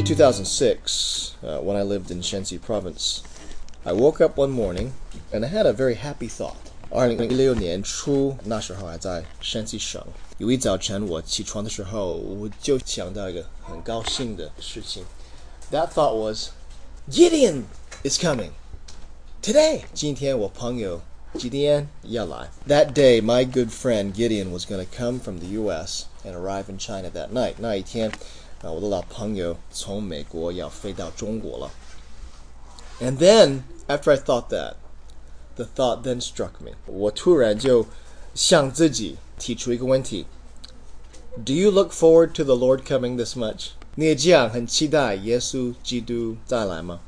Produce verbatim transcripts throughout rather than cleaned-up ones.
early two thousand six, uh, when I lived in Shanxi province, I woke up one morning and I had a very happy thought. 二零一六年初，那时候还在山西省。有一早晨我起床的时候，我就想到一个很高兴的事情。That thought was, Gideon is coming today. 今天我朋友 Gideon 要来。That day, my good friend Gideon was going to come from the U S and arrive in China that night. 那一天，啊，我的老朋友从美国要飞到中国了。And then, after I thought that, the thought then struck me. 我突然就向自己提出一个问题 ：Do you look forward to the Lord coming this much? 你也这样很期待耶稣基督再来吗？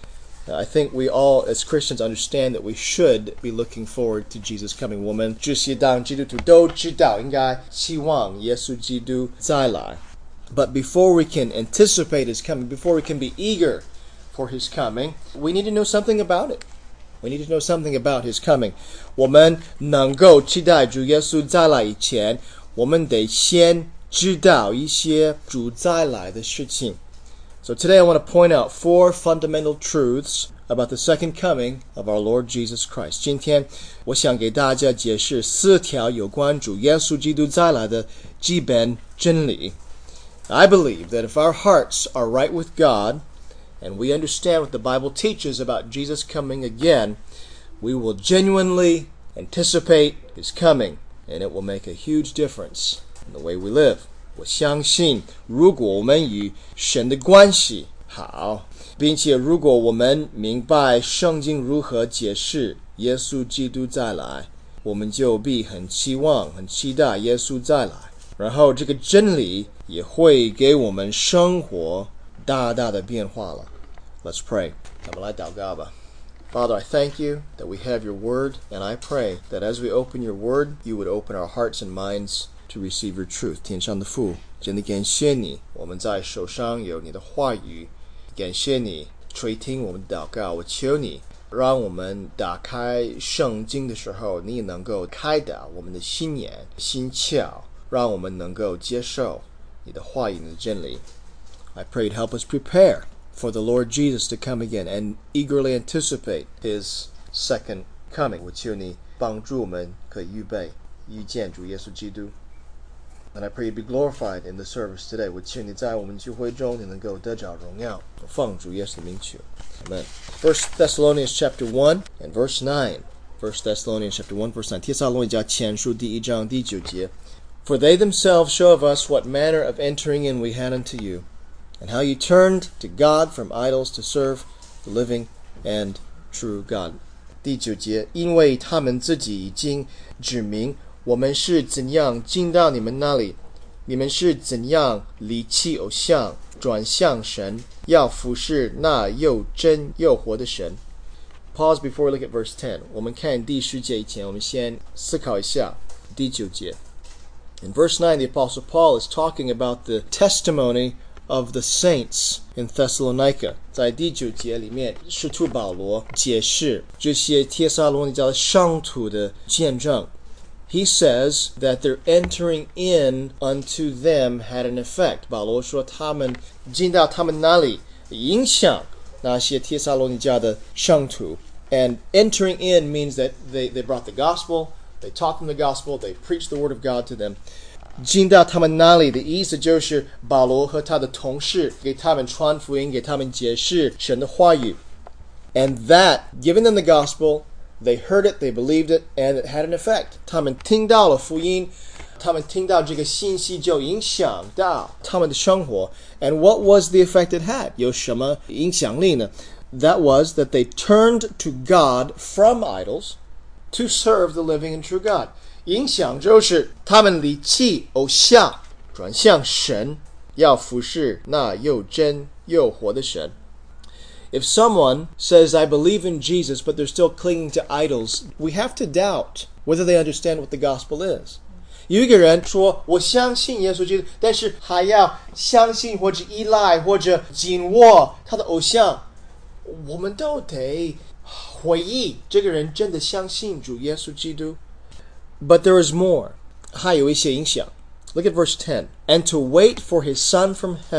I think we all, as Christians, understand that we should be looking forward to Jesus coming. 我们这些当基督徒都知道，应该期望耶稣基督再来。But before we can anticipate his coming, before we can be eager for his coming, we need to know something about it. We need to know something about his coming. 我们能够期待主耶稣再来以前，我们得先知道一些主再来的事情。So today I want to point out four fundamental truths about the second coming of our Lord Jesus Christ. 今天我想给大家解释四条有关主耶稣基督再来的基本真理。I believe that if our hearts are right with God, and we understand what the Bible teaches about Jesus coming again, we will genuinely anticipate his coming, and it will make a huge difference in the way we live. 我相信，如果我们与神的关系好，并且如果我们明白圣经如何解释耶稣基督再来，我们就必很期望、很期待耶稣再来。然后这个真理也会给我们生活大大的变化了。Let's pray. 我们来祷告吧。Father, I thank you that we have your word, and I pray that as we open your word, you would open our hearts and minds to receive your truth. 天上的父，真的感谢你，我们在手上有你的话语，感谢你垂听我们的祷告。我求你，让我们打开圣经的时候，你也能够开导我们的心眼、心窍，让我们能够接受你的话语、你的真理。I pray to help us prepare for the Lord Jesus to come again and eagerly anticipate his second coming. 我求你帮助我们可以预备遇见主耶稣基督。And I pray you be glorified in the service today. 我求你在我们聚会中你能够得着荣耀。奉主耶稣的名求。Amen. First Thessalonians chapter one and verse nine. First Thessalonians chapter one verse nine. 帖撒罗尼迦前书第一章第九节。For they themselves show of us what manner of entering in we had unto you, and how you turned to God from idols to serve the living and true God. 第九节，因为他们自己已经指明我们是怎样进到你们那里，你们是怎样离弃偶像，转向神，要服侍那又真又活的神。Pause before we look at verse ten. 我们看第十节以前，我们先思考一下第九节。In verse nine, the Apostle Paul is talking about the testimony of the saints in Thessalonica. 在第九节里面，使徒保罗解释这些帖撒罗尼迦的圣徒的见证。He says that their entering in unto them had an effect. 保罗说他们进到他们那里，影响那些帖撒罗尼迦的圣徒。And entering in means that they, they brought the gospel, they taught them the gospel, they preached the word of God to them. 进到他们那里的意思就是保罗和他的同事给他们传福音，给他们解释神的话语。And that, giving them the gospel, they heard it, they believed it, and it had an effect. 他们听到了福音，他们听到这个信息就影响到他们的生活。And what was the effect it had? 有什么影响力呢？ That was that they turned to God from idols to serve the living and true God. 影响就是他们离弃偶像，转向神，要服侍那又真又活的神。If someone says, I believe in Jesus, but they're still clinging to idols, we have to doubt whether they understand what the gospel is. 有一个人说，我相信耶稣基督，但是还要相信或者依赖或者紧握他的偶像，我们都得回忆这个人真的相信主耶稣基督。But there is more. 还有一些影响。Look at verse ten. And to wait for his Son from heaven,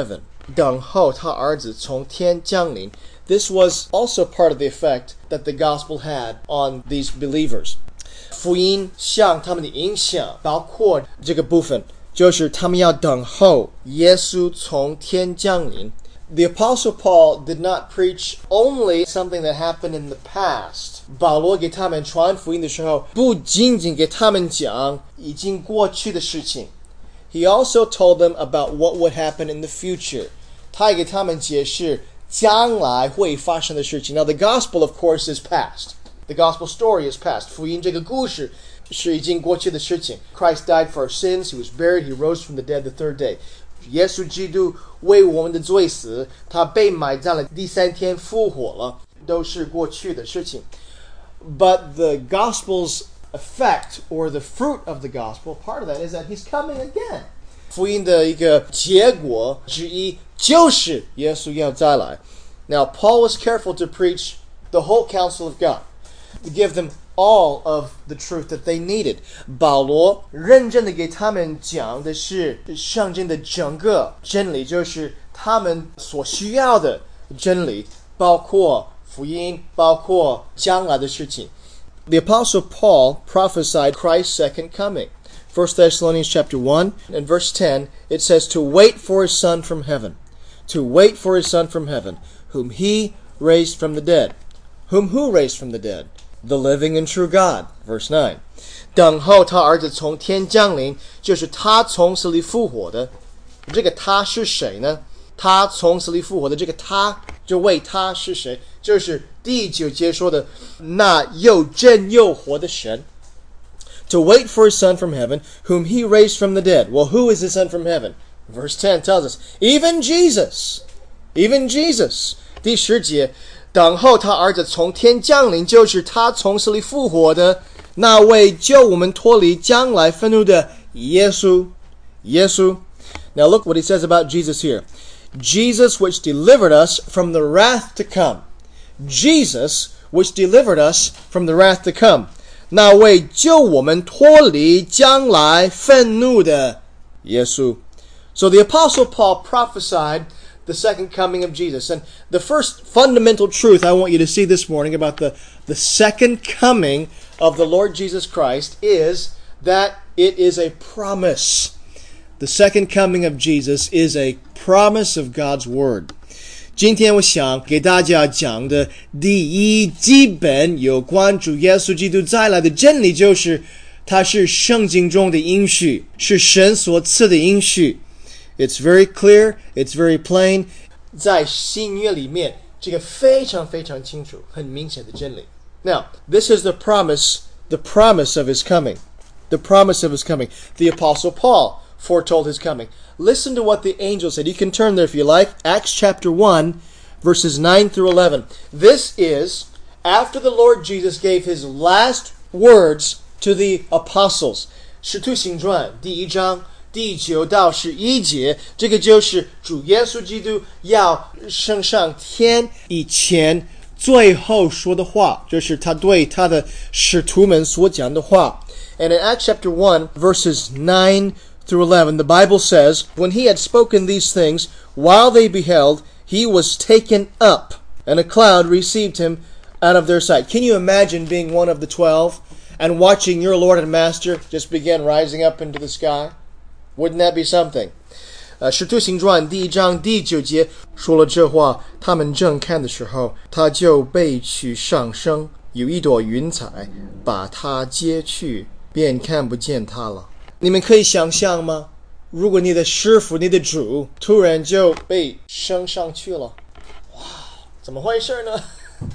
等候他儿子从天降临. This was also part of the effect that the gospel had on these believers. 福音向他们的影响包括这个部分，就是他们要等候耶稣从天降临。The Apostle Paul did not preach only something that happened in the past. 保罗给他们传福音的时候，不仅仅给他们讲已经过去的事情， He also told them about what would happen in the future. 他也给他们解释将来会发生的事情。Now the gospel, of course, is past. The gospel story is past. 福音这个故事是已经过去的事情。Christ died for our sins. He was buried. He rose from the dead the third day. 耶稣基督为我们的罪死，他被埋葬了，第三天复活了，都是过去的事情。But the gospel's effect, or the fruit of the gospel, part of that is that he's coming again. 福音的一个结果之一就是耶稣要再来。Now, Paul was careful to preach the whole counsel of God, to give them all of the truth that they needed. 保罗认真的给他们讲的是圣经的整个真理，就是他们所需要的真理，包括福音，包括将来的事情。The Apostle Paul prophesied Christ's second coming. First Thessalonians chapter one and verse ten, it says to wait for his son from heaven, to wait for his son from heaven, whom he raised from the dead. Whom who raised from the dead? The living and true God. Verse nine. 等候他儿子从天降临，就是他从死里复活的。这个他是谁呢？他从死里复活的这个他，就为他是谁？就是第九节说的那又真又活的神。To wait for his son from heaven, whom he raised from the dead. Well, who is his son from heaven? Verse ten tells us, even Jesus. Even Jesus. 第十节，等候他儿子从天降临，就是他从死里复活的那位救我们脱离将来愤怒的耶稣。耶稣。Now look what he says about Jesus here. Jesus which delivered us from the wrath to come. Jesus which delivered us from the wrath to come. 那位救我们脱离将来愤怒的耶稣。So the Apostle Paul prophesied the second coming of Jesus. And the first fundamental truth I want you to see this morning about the, the second coming of the Lord Jesus Christ is that it is a promise. The second coming of Jesus is a promise of God's Word. 今天我想给大家讲的第一基本有关主耶稣基督再来的真理，就是它是圣经中的应许，是神所赐的应许。It's very clear, it's very plain. 在新约里面，这个非常非常清楚，很明显的真理。Now, this is the promise, the promise of his coming. The promise of his coming. The Apostle Paul foretold his coming. Listen to what the angel said. You can turn there if you like. Acts chapter one, verses nine through eleven. This is after the Lord Jesus gave his last words to the apostles. 使徒行传第一章第九到十一节，这个就是主耶稣基督要升上天以前最后说的话，就是他对他的使徒们所讲的话。And in Acts chapter one, verses nine through eleven, the Bible says, when he had spoken these things, while they beheld, he was taken up, and a cloud received him out of their sight. Can you imagine being one of the twelve and watching your Lord and Master just begin rising up into the sky? Wouldn't that be something? 呃，使徒行传第一章第九节说了这话，他们正看的时候，他就被取上升，有一朵云彩把他接去，便看不见他了。你们可以想象吗？如果你的师傅、你的主突然就被升上去了，哇，怎么回事呢？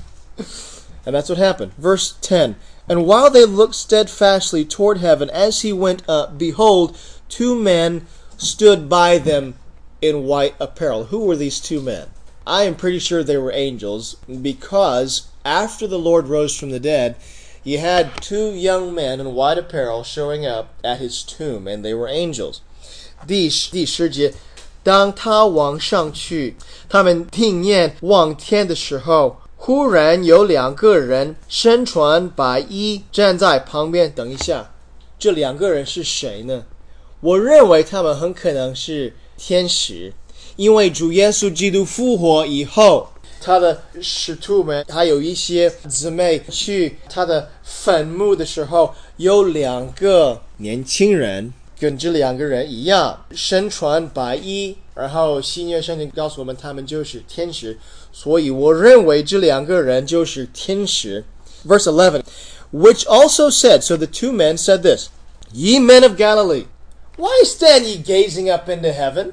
And that's what happened. Verse ten. And while they looked steadfastly toward heaven as he went up, behold, two men stood by them in white apparel. Who were these two men? I am pretty sure they were angels, because after the Lord rose from the dead, he had two young men in white apparel showing up at his tomb, and they were angels. 第十节，当他往上去，他们听见望天的时候，忽然有两个人身穿白衣站在旁边。等一下，这两个人是谁呢？我认为他们很可能是天使， 因为主耶稣基督复活以后，他的使徒们还有一些姊妹去他的坟墓的时候，有两个年轻人跟这两个人一样身穿白衣，然后新约圣经告诉我们他们就是天使，所以我认为这两个人就是天使。 Verse eleven, which also said, so the two men said this, Ye men of Galilee, why stand ye gazing up into heaven?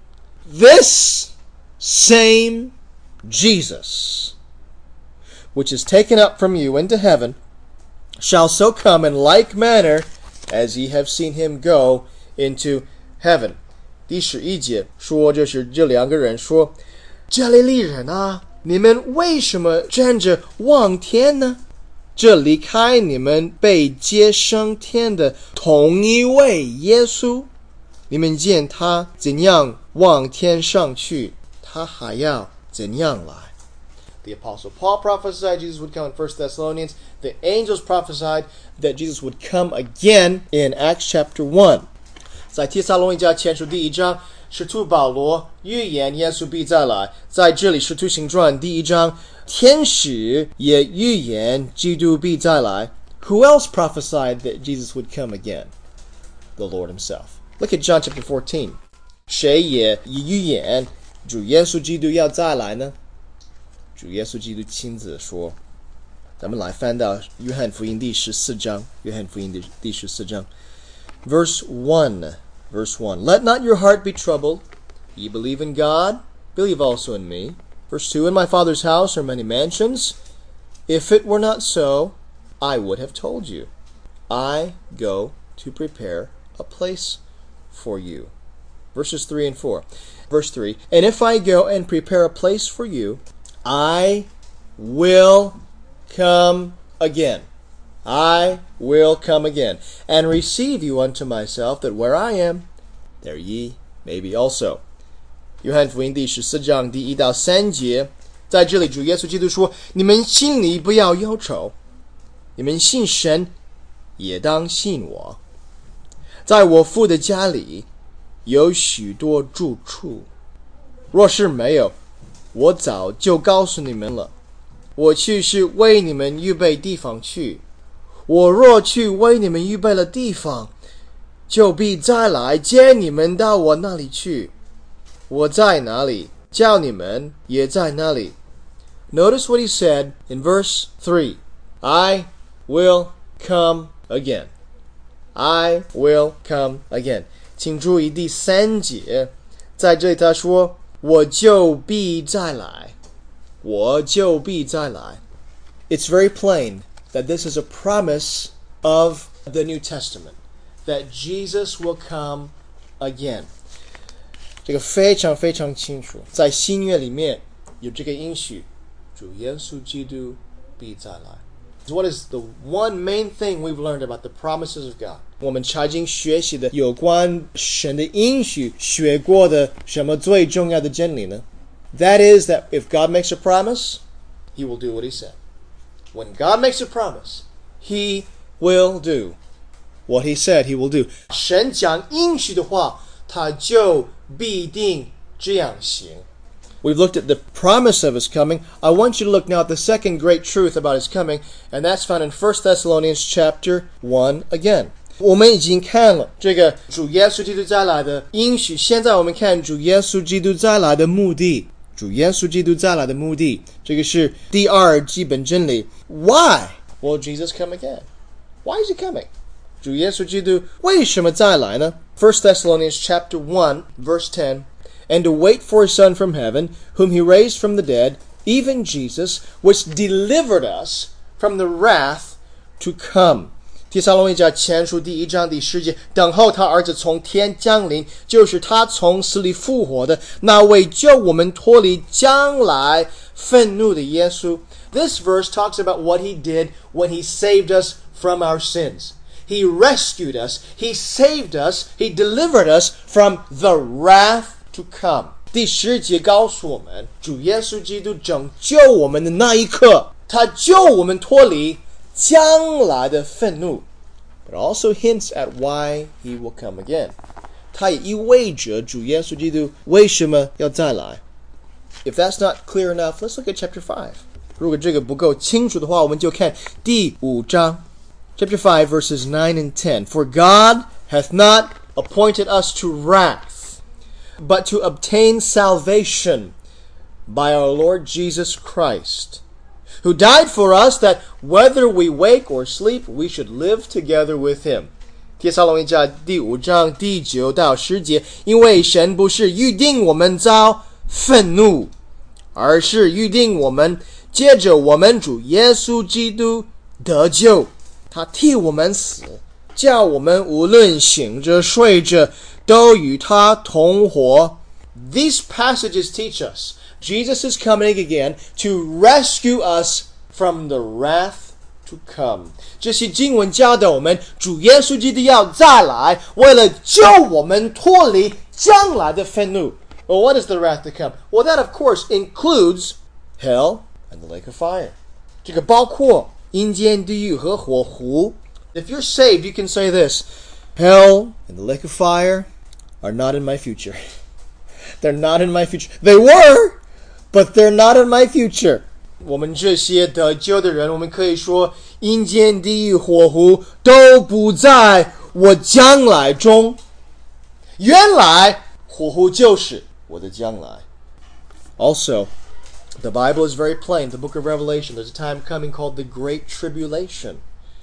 This same Jesus, which is taken up from you into heaven, shall so come in like manner as ye have seen him go into heaven. 第十一节说，就是这两个人说，加利利人啊，你们为什么站着望天呢？这离开你们被接升天的同一位耶稣，你们见他怎样往天上去，他还要怎样来。 The Apostle Paul prophesied Jesus would come in First Thessalonians. The angels prophesied that Jesus would come again in Acts chapter one. 在帖撒罗尼迦前书第一章，使徒保罗预言耶稣必再来。在这里，使徒行传第一章，天使也预言基督必再来。Who else prophesied that Jesus would come again? The Lord himself. Look at John chapter fourteen. 谁也预言主耶稣基督要再来呢？主耶稣基督亲自说。咱们来翻到约翰福音第十四章，约翰福音第十四章 Verse one, verse one. Let not your heart be troubled. Ye believe in God, believe also in me. Verse two. In my Father's house are many mansions. If it were not so, I would have told you. I go to prepare a place for you. Verses three and four. Verse three. And if I go and prepare a place for you, I will come again. I will come again, and receive you unto myself, that where I am, there ye may be also. 约翰福音第十四章第一到三节，在这里主耶稣基督说：你们心里不要忧愁，你们信神，也当信我。在我父的家里有许多住处，若是没有，我早就告诉你们了。我去是为你们预备地方去。我若去为你们预备了地方，就必再来接你们到我那里去。我在哪里，叫你们也在那里。Notice what he said in verse three. I will come again. I will come again. 请注意第三节，在这里他说，我就必再来。我就必再来。It's very plain that this is a promise of the New Testament, that Jesus will come again. 这个非常非常清楚，在新约里面有这个应许，主耶稣基督必再来。What is the one main thing we've learned about the promises of God? 我们曾经学习的有关神的应许学过的什么最重要的真理呢？ That is that if God makes a promise, He will do what He said. When God makes a promise, He will do what He said He will do. 神讲应许的话，他就必定这样行。We've looked at the promise of His coming. I want you to look now at the second great truth about His coming, and that's found in First Thessalonians chapter one again. 我们已经看了这个主耶稣基督再来的应许，现在我们看主耶稣基督再来的目的。主耶稣基督再来的目的，这个是第二基本真理。Why will Jesus come again? Why is He coming? 主耶稣基督为什么再来呢？ First Thessalonians chapter one, verse ten. And to wait for His Son from heaven, whom He raised from the dead, even Jesus, which delivered us from the wrath to come. 帖撒罗尼迦前书第一章第十节，等候他儿子从天降临，就是他从死里复活的那位救我们脱离将来愤怒的耶稣。This verse talks about what He did when He saved us from our sins. He rescued us, He saved us, He delivered us from the wrath to come. 第十节告诉我们，主耶稣基督拯救我们的那一刻，他救我们脱离将来的愤怒。But also hints at why He will come again. 它也意味着主耶稣基督为什么要再来。If that's not clear enough, let's look at chapter five. 如果这个不够清楚的话，我们就看第五章 Chapter five, verses nine and ten. For God hath not appointed us to wrath, but to obtain salvation by our Lord Jesus Christ, who died for us, that whether we wake or sleep, we should live together with him. 帖撒罗尼迦第五章第九到十节，因为神不是预定我们遭愤怒，而是预定我们借着我们主耶稣基督得救。他替我们死，叫我们无论醒着睡着，都与他同活。These passages teach us Jesus is coming again to rescue us from the wrath to come. 这些经文教导我们，主耶稣基督要再来，为了救我们脱离将来的愤怒。Well, what is the wrath to come? Well, that of course includes hell and the lake of fire. 这个包括阴间地狱和火湖。If you're saved, you can say this: Hell and the lake of fire are not in my future. They're not in my future. They were, but they're not in my future. 我们这些得救的人，我们可以说，阴间地狱火湖都不在我将来中。原来火湖就是我的将来。Also, the Bible is very plain. The book of Revelation, there's a time coming called the Great Tribulation.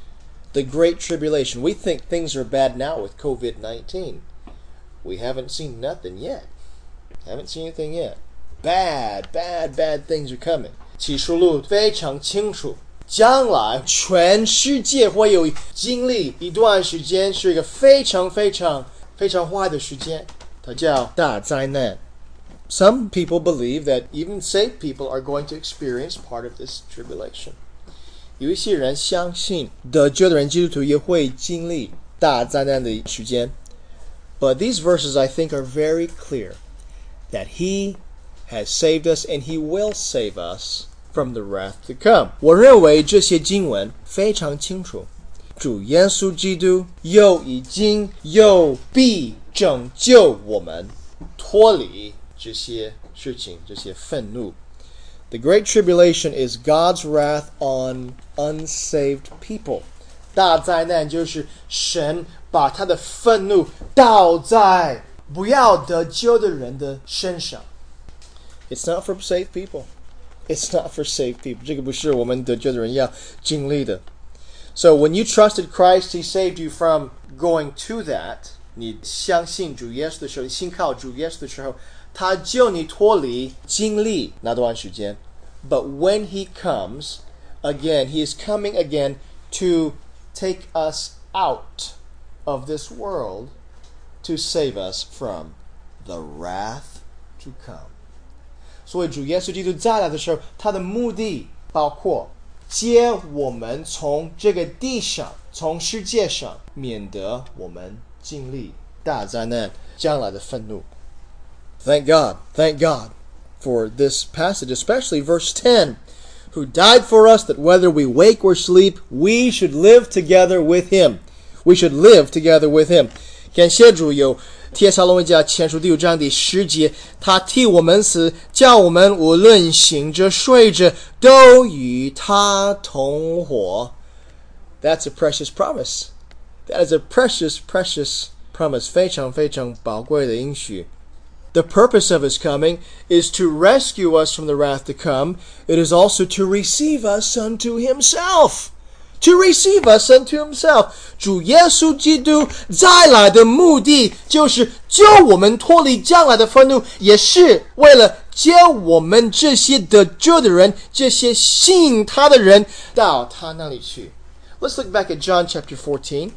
The Great Tribulation. We think things are bad now with covid nineteen. We haven't seen nothing yet. Haven't seen anything yet. Bad, bad, bad things are coming. 启示录非常清楚，将来全世界会有经历一段时间，是一个非常非常非常坏的时间，它叫大灾难。Some people believe that even saved people are going to experience part of this tribulation. 有一些人相信得救的人基督徒也会经历大灾难的时间。But these verses, I think, are very clear that He has saved us and He will save us from the wrath to come. 我认为这些经文非常清楚，主耶稣基督又已经又必拯救我们脱离这些事情，这些愤怒。The Great Tribulation is God's wrath on unsaved people. 大灾难就是神把他的愤怒倒在不要得救的人的身上。It's not for saved people. It's not for saved people. 这个不是我们得救的人要经历的。So when you trusted Christ, He saved you from going to that. 你相信主耶稣的时候，你信靠主耶稣的时候，他救你脱离经历那段时间。But when He comes again, He is coming again to take us out of this world to save us from the wrath to come. 所以主耶稣基督再来的时候，他的目的包括接我们从这个地上，从世界上，免得我们经历大灾难将来的愤怒。Thank God, thank God for this passage, especially verse ten, who died for us that whether we wake or sleep, we should live together with Him. We should live together with Him. 感谢主有帖撒罗尼迦前书第五章第十节，他替我们死，叫我们无论醒着睡着，都与他同活。That's a precious promise. That is a precious, precious promise. 非常非常宝贵的应许。The purpose of His coming is to rescue us from the wrath to come. It is also to receive us unto Himself. To receive us unto Himself. 主耶稣基督再来的目的就是救我们脱离将来的愤怒，也是为了接我们这些得救的人，这些信他的人到他那里去。Let's look back at John chapter fourteen.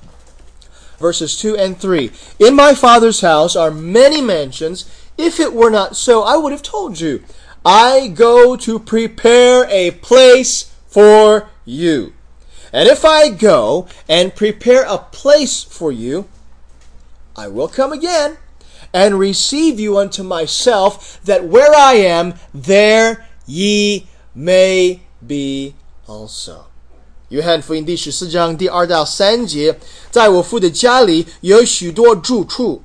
Verses two and three. In my Father's house are many mansions. If it were not so, I would have told you. I go to prepare a place for you. And if I go and prepare a place for you, I will come again and receive you unto myself, that where I am, there ye may be also. 约翰福音第十四章第二到三节，在我父的家里有许多住处，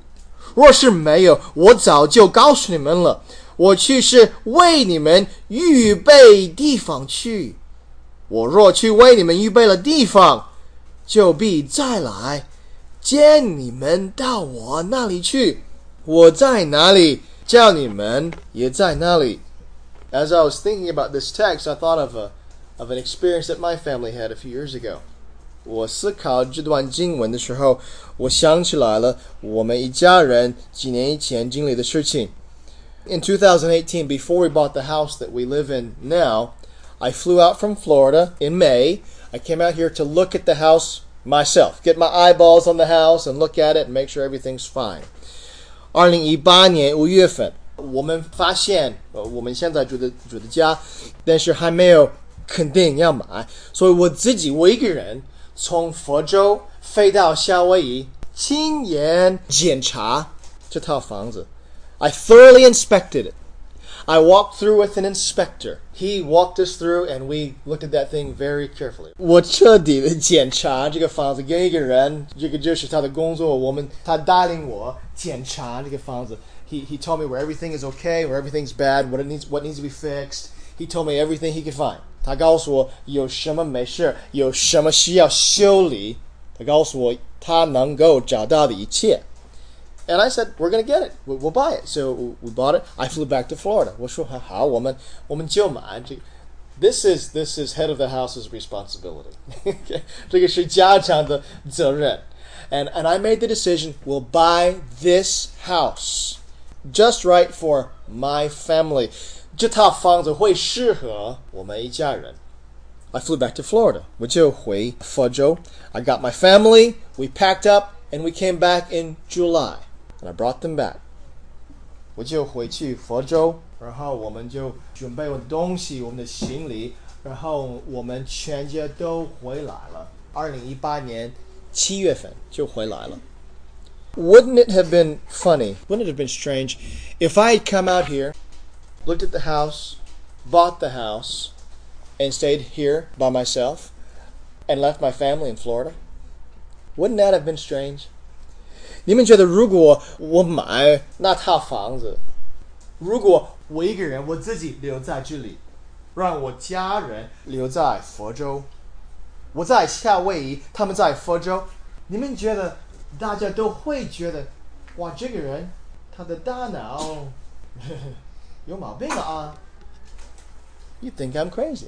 若是没有，我早就告诉你们了，我去是为你们预备地方去。我若去为你们预备了地方，就必再来接你们到我那里去。我在哪里，叫你们也在那里。As I was thinking about this text, I thought of a of an experience that my family had a few years ago. 我思考这段经文的时候，我想起来了我们一家人几年以前经历的事情。In two thousand eighteen, before we bought the house that we live in now, I flew out from Florida in May. I came out here to look at the house myself, get my eyeballs on the house and look at it and make sure everything's fine. 二零一八年五月份，我们发现我们现在住的住的家，但是还没有肯定要买，所以我自己我一个人从佛州飞到夏威夷，亲眼检查这套房子。I thoroughly inspected it. I walked through with an inspector. He walked us through and we looked at that thing very carefully. 我彻底的检查这个房子，跟一个人，这个就是他的工作，我们他带领我检查这个房子。He he told me where everything is okay, where everything's bad, what it needs what needs to be fixed. He told me everything he could find. 他告诉我有什么没事，有什么需要修理。他告诉我他能够找到的一切。And I said, we're going to get it. We'll buy it. So we bought it. I flew back to Florida. 我说好，我们我们就买。This is this is head of the house's responsibility. 这个是家长的责任。And and I made the decision. We'll buy this house just right for my family. 这套房子会适合我们一家人。I flew back to Florida. 我就回佛州。I got my family. We packed up and we came back in July.And I brought them back. 我就回去佛州，然后我们就准备我的东西，我们的行李，然后我们全家都回来了。二零一八年七月份就回来了。Wouldn't it have been funny? Wouldn't it have been strange if I had come out here, looked at the house, bought the house, and stayed here by myself, and left my family in Florida? Wouldn't that have been strange?你们觉得如果我买那套房子，如果我一个人我自己留在这里，让我家人留在佛州，我在夏威夷，他们在佛州，你们觉得大家都会觉得哇，这个人他的大脑有毛病啊 You think I'm crazy.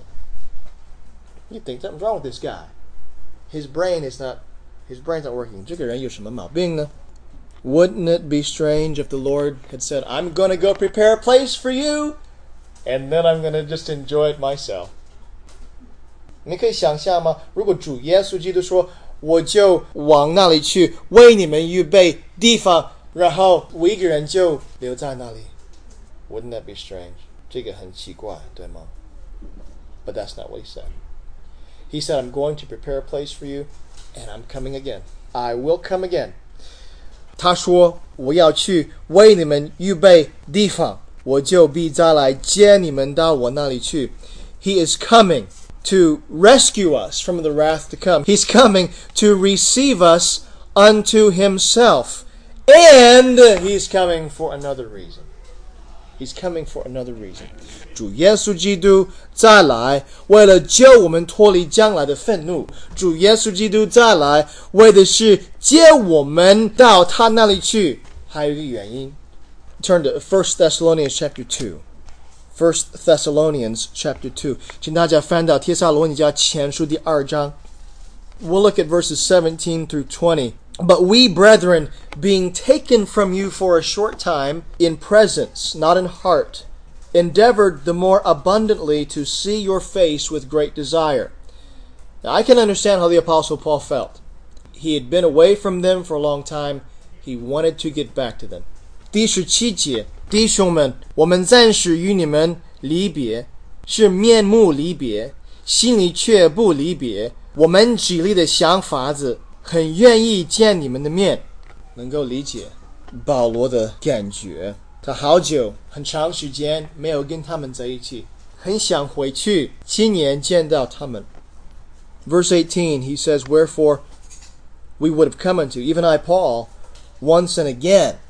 You think something's wrong with this guy. His brain is not his brain's not working. 这个人有什么毛病呢？Wouldn't it be strange if the Lord had said, I'm going to go prepare a place for you, and then I'm going to just enjoy it myself? 你可以想象吗？如果主耶稣基督说，我就往那里去，为你们预备地方，然后我一个人就留在那里。Wouldn't that be strange? 这个很奇怪，对吗？ But that's not what he said. He said, I'm going to prepare a place for you, and I'm coming again. I will come again.他说我要去为你们预备地方，我就必再来接你们到我那里去。He is coming to rescue us from the wrath to come. He's coming to receive us unto himself. And he's coming for another reason. He's coming for another reason. 主耶稣基督再来，为了救我们脱离将来的愤怒。主耶稣基督再来，为的是接我们到他那里去。还有一个原因。Turn to First Thessalonians chapter two. First Thessalonians chapter two. 请大家翻到帖撒罗尼迦前书第二章。We'll look at verses seventeen through twenty.But we, brethren, being taken from you for a short time, in presence, not in heart, endeavored the more abundantly to see your face with great desire. Now, I can understand how the Apostle Paul felt. He had been away from them for a long time. He wanted to get back to them. 第十七节，弟兄们，我们暂时与你们离别，是面目离别，心里却不离别。我们极力的想法子。很愿意见你们的面，能够理解保罗的感觉。他好久很长时间没有跟他们在一起，很想回去亲眼见到他们。Verse eighteen, he says, Wherefore we would have come unto, even I, Paul, once and again,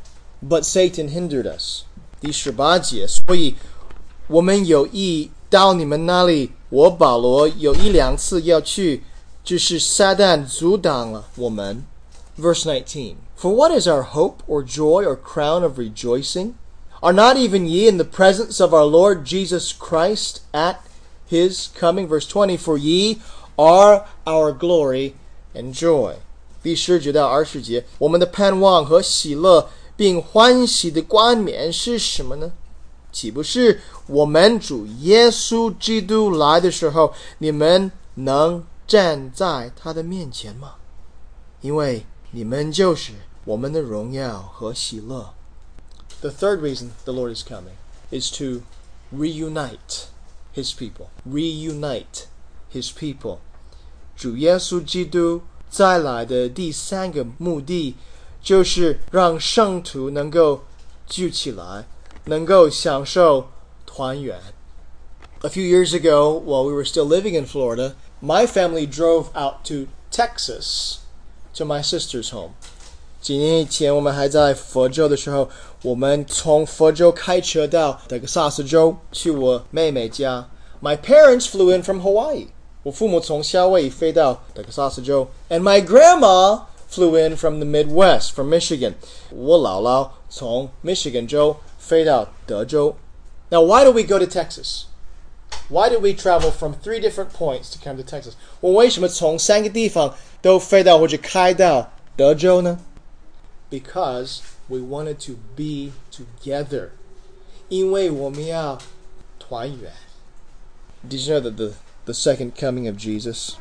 but Satan hindered us. 第十八节，所以我们有意到你们那里，我保罗有一两次要去，只是撒旦阻挡了我们。Verse nineteen, For what is our hope or joy or crown of rejoicing? Are not even ye in the presence of our Lord Jesus Christ at his coming? Verse twenty, For ye are our glory and joy. 第十九到二十节，我们的盼望和喜乐并欢喜的冠冕是什么呢？岂不是我们主耶稣基督来的时候，你们能站在他的面前吗？因为你们就是我们的荣耀和喜乐。The third reason the Lord is coming is to reunite his people. Reunite his people. 主耶稣基督再来的第三个目的，就是让圣徒能够聚起来，能够享受团圆。A few years ago, while we were still living in Florida, my family drove out to Texas, to my sister's home. 几年以前我们还在佛州的时候，我们从佛州开车到德克萨斯州去我妹妹家。My parents flew in from Hawaii. 我父母从夏威夷飞到德克萨斯州。And my grandma flew in from the Midwest, from Michigan. 我姥姥从 Michigan 州飞到德州。Now, why do we go to Texas? Why did we travel from three different points to come to Texas? 我为什么从三个地方都飞到或者开到德州呢？ Because we wanted to be together. 因为我们要团圆。Did you know that the, the second coming of Jesus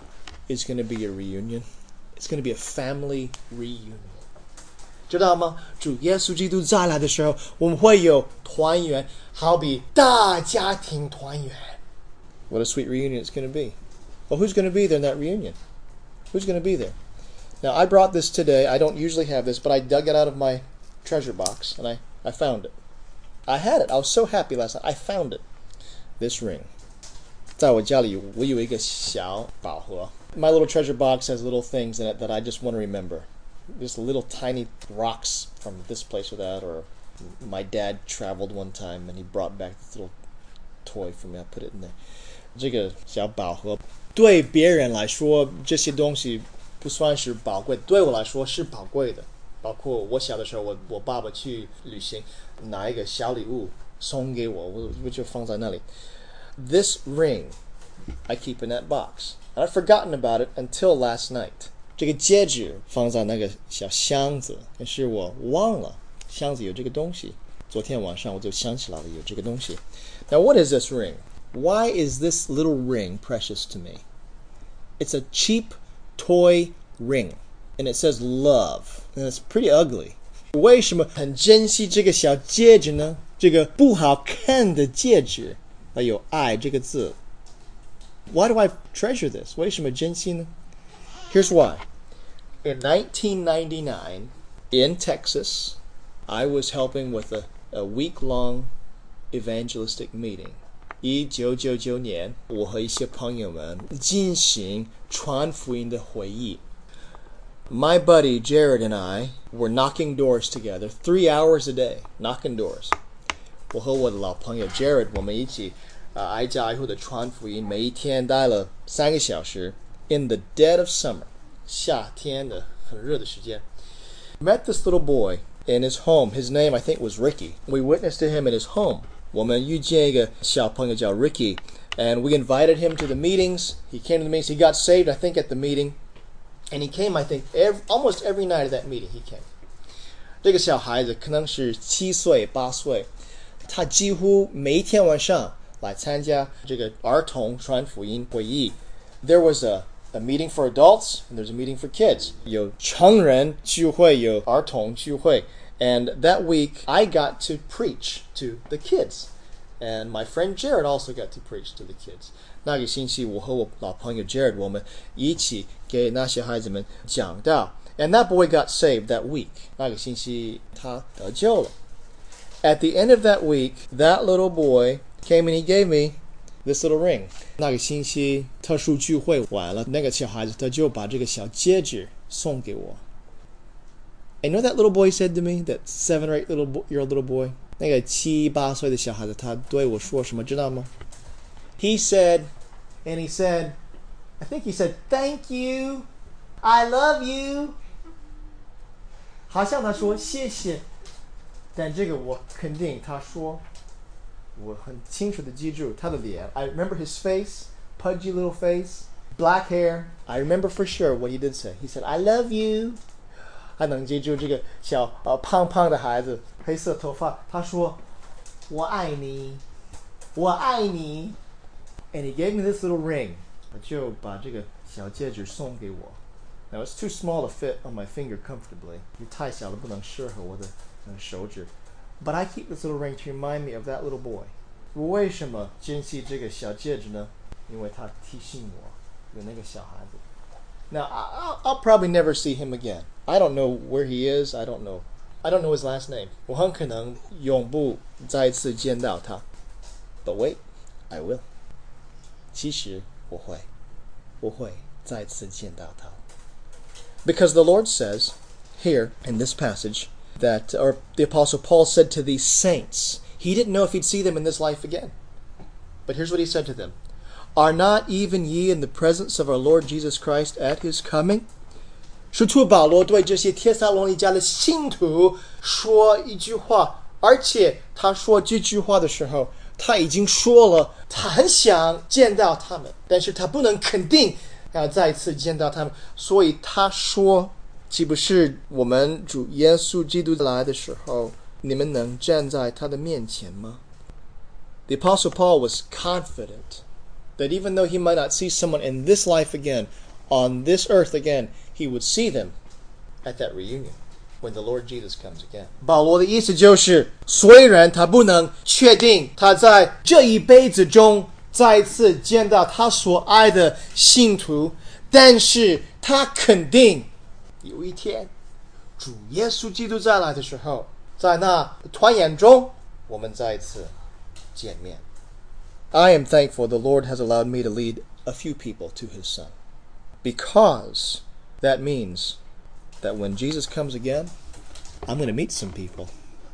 is going to be a reunion? It's going to be a family reunion. 知道吗？主耶稣基督再来的时候，我们会有团圆，好比大家庭团圆。What a sweet reunion it's going to be. Well, who's going to be there in that reunion? Who's going to be there? Now, I brought this today. I don't usually have this, but I dug it out of my treasure box, and I, I found it. I had it. I was so happy last night. I found it. This ring. 在我家里，我有一个小宝盒。My little treasure box has little things in it that I just want to remember. Just little tiny rocks from this place or that, or my dad traveled one time and he brought back this little toy for me. I put it in there. 这个小宝盒对别人来说，这些东西不算是宝贵，对我来说是宝贵的。包括我小的时候，我我爸爸去旅行，拿一个小礼物送给我，我我就放在那里。This ring, I keep in that box. And I've forgotten about it until last night. 这个戒指放在那个小箱子，但是我忘了箱子有这个东西。昨天晚上我就想起来了有这个东西。Now, what is this ring? Why is this little ring precious to me? It's a cheap toy ring, and it says love, and it's pretty ugly. 为什么很珍惜这个小戒指呢？这个不好看的戒指，它有爱这个字。Why do I treasure this? 为什么珍惜呢？ Here's why. In nineteen ninety-nine, in Texas, I was helping with a, a week-long evangelistic meeting. 一九九九年，我和一些朋友们进行传福音的会议。My buddy Jared and I were knocking doors together three hours a day, knocking doors. 我和我的老朋友 Jared， 我们一起呃挨家挨户的传福音，每一天待了三个小时。In the dead of summer, 夏天的很热的时间。Met this little boy in his home. His name, I think, was Ricky. We witnessed to him in his home. 我们遇见一个小朋友叫 Ricky, and we invited him to the meetings. He came to the meetings. He got saved, I think, at the meeting. And he came, I think, every, almost every night of that meeting he came. 这个小孩子可能是七岁八岁，他几乎每一天晚上来参加这个儿童传福音会议。There was a a meeting for adults, and there's a meeting for kids. 有成人聚会，有儿童聚会。And that week, I got to preach to the kids. And my friend Jared also got to preach to the kids. 那个星期，我和我老朋友 Jared, 我们一起给那些孩子们讲道。And that boy got saved that week. 那个星期，他得救了。At the end of that week, that little boy came and he gave me this little ring. 那个星期特殊聚会完了，那个小孩子他就把这个小戒指送给我。 And you know what that little boy said to me? That seven or eight little bo- year old little boy? 那个七八岁的小孩子，他对我说什么知道吗？ He said, and he said, I think he said, "Thank you, I love you." 好像他说谢谢，但这个我肯定他说，我很清楚的记住他的脸。I remember his face, pudgy little face, black hair. I remember for sure what he did say. He said, "I love you." 还能记住这个小呃胖胖的孩子，黑色头发，他说我爱你，我爱你。And he gave me this little ring. 我就把这个小戒指送给我。Now it's too small to fit on my finger comfortably. 太小了，不能适合我的手指。But I keep this little ring to remind me of that little boy. 我为什么珍惜这个小戒指呢？因为它提醒我有那个小孩子。Now I'll, I'll probably never see him again. I don't know where he is. I don't know. I don't know his last name. 我很可能永不再次见到他。But wait, I will. 其实我会，我会再次见到他。Because the Lord says here in this passage that, or the Apostle Paul said to these saints, he didn't know if he'd see them in this life again. But here's what he said to them. Are not even ye in the presence of our Lord Jesus Christ at his coming? 使徒保罗对这些帖撒罗尼迦的信徒说一句话，而且他说这句话的时候，他已经说了，他很想见到他们，但是他不能肯定要再次见到他们，所以他说，岂不是我们主耶稣基督来的时候，你们能站在他的面前吗？ The Apostle Paul was confident that even though he might not see someone in this life again, on this earth again, he would see them at that reunion when the Lord Jesus comes again. 保罗的意思就是，虽然他不能确定他在这一辈子中再次见到他所爱的信徒，但是他肯定有一天主耶稣基督再来的时候，在那团圆中我们再次见面。 I am thankful the Lord has allowed me to lead a few people to his Son, because that means that when Jesus comes again, I'm going to meet some people.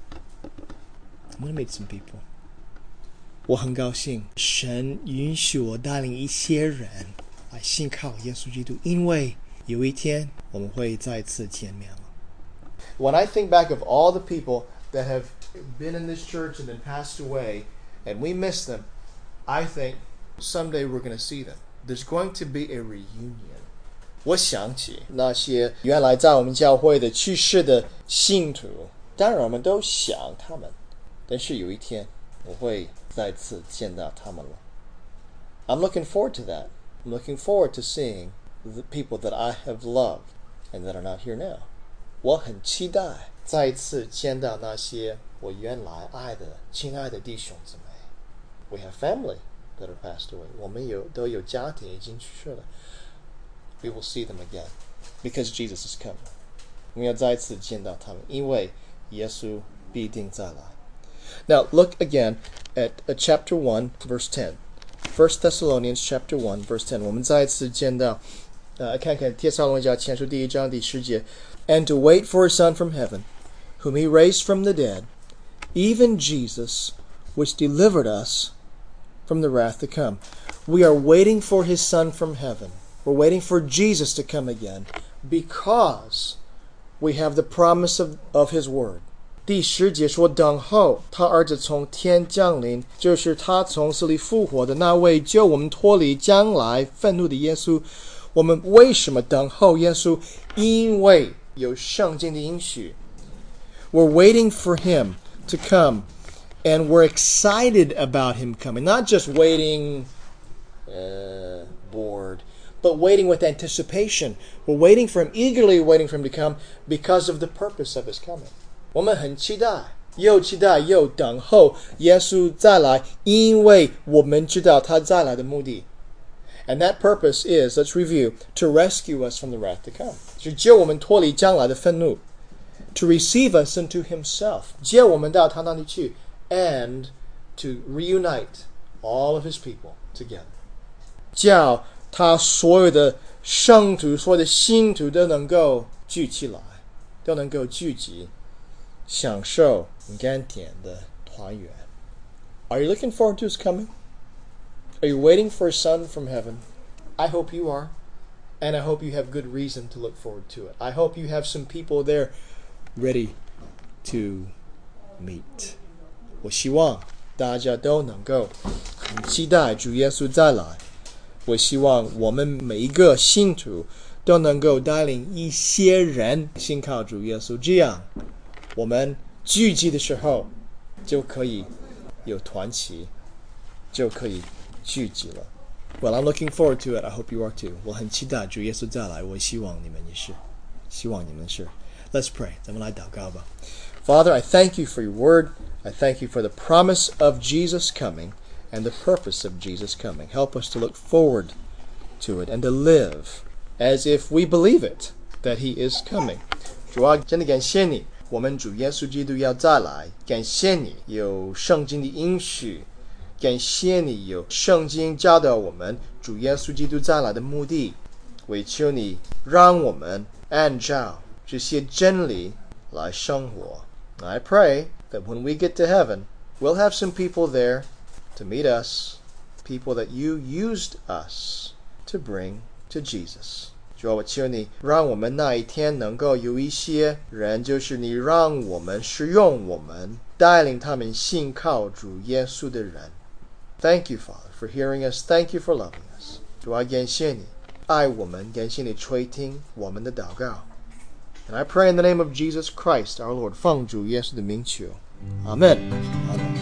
I'm going to meet some people. 我很高兴神允许我带领一些人来信靠耶稣基督，因为有一天我们会再次见面了。 When I think back of all the people that have been in this church and then passed away, and we miss them, I think someday we're going to see them. There's going to be a reunion. 我想起那些原来在我们教会的去世的信徒，当然我们都想他们，但是有一天我会再次见到他们了。 I'm looking forward to that. I'm looking forward to seeing the people that I have loved and that are not here now. 我很期待再次见到那些我原来爱的亲爱的弟兄姊妹。 We have family that are passed away. 我们有都有家庭已经去世了。 We will see them again because Jesus is coming. 我们要再次见到他们，因为耶稣必定再来。 Now look again at uh, chapter one, verse ten. First Thessalonians chapter one, verse ten. 我们再次见到，呃，看看帖撒罗尼迦前书第一章第十节。And to wait for a Son from heaven, whom he raised from the dead, even Jesus, which delivered us from the wrath to come. We are waiting for his Son from heaven. We're waiting for Jesus to come again because we have the promise of, of his word. 第十节说，等候他儿子从天降临，就是他从死里复活的那位救我们脱离将来愤怒的耶稣。我们为什么等候耶稣？因为有圣经的应许。 We're waiting for him to come, and we're excited about him coming. Not just waiting, uh, bored, but waiting with anticipation. We're waiting for him, eagerly waiting for him to come because of the purpose of his coming. 我们很期待，又期待又等候耶稣再来，因为我们知道他再来的目的。And that purpose is, let's review, to rescue us from the wrath to come. 是救我们脱离将来的愤怒。To receive us into himself. 接我们到他那里去。And to reunite all of his people together. 叫他所有的圣徒、所有的信徒都能够聚起来。 都能够聚集，享受甘甜的团圆。Are you looking forward to his coming? Are you waiting for a son from heaven? I hope you are, and I hope you have good reason to look forward to it. I hope you have some people there ready to meet. 我希望大家都能够很期待主耶稣再来。我希望我们每一个信徒都能够带领一些人信靠主耶稣，这样我们聚集的时候就可以有团契，就可以聚集了。Well, I'm looking forward to it. I hope you are too. 我很期待主耶稣再来，我希望你们也是，希望你们是。Let's pray. 咱们来祷告吧。Father, I thank you for your word. I thank you for the promise of Jesus coming and the purpose of Jesus coming. Help us to look forward to it and to live as if we believe it, that he is coming. 主啊，真的感谢你，我们主耶稣基督要再来，感谢你有圣经的应许，感谢你有圣经教导我们主耶稣基督再来的目的，唯求你让我们按照这些真理来生活。I pray that when we get to heaven, we'll have some people there to meet us, people that you used us to bring to Jesus. 主啊，我求你让我们那一天能够有一些人，就是你让我们使用我们，带领他们信靠主耶稣的人。Thank you, Father, for hearing us. Thank you for loving us. 主啊，感谢你爱我们，感谢你垂听我们的祷告。And I pray in the name of Jesus Christ, our Lord, 奉主耶稣的名求，阿们，阿们。